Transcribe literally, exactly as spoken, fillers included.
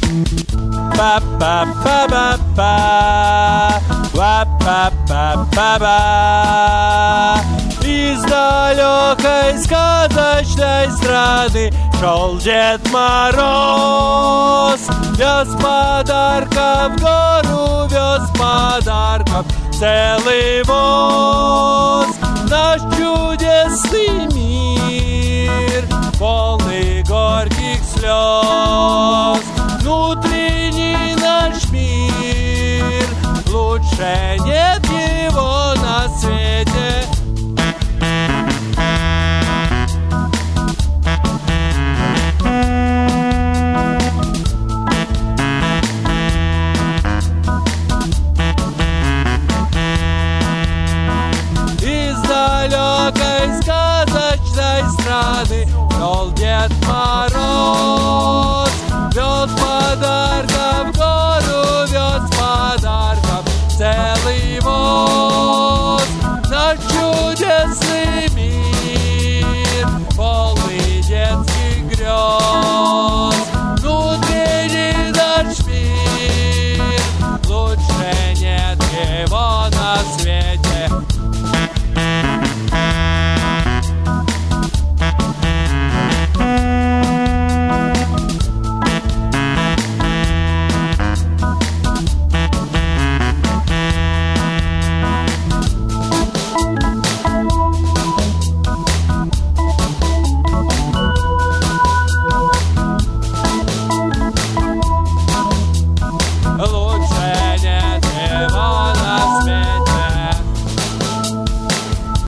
Па-па-па-па-па, па-па-па-па-па. Из далекой сказочной страны шел Дед Мороз. Вез подарков в гору, вез подарков целый воз. Наш чудесный мир, полный горьких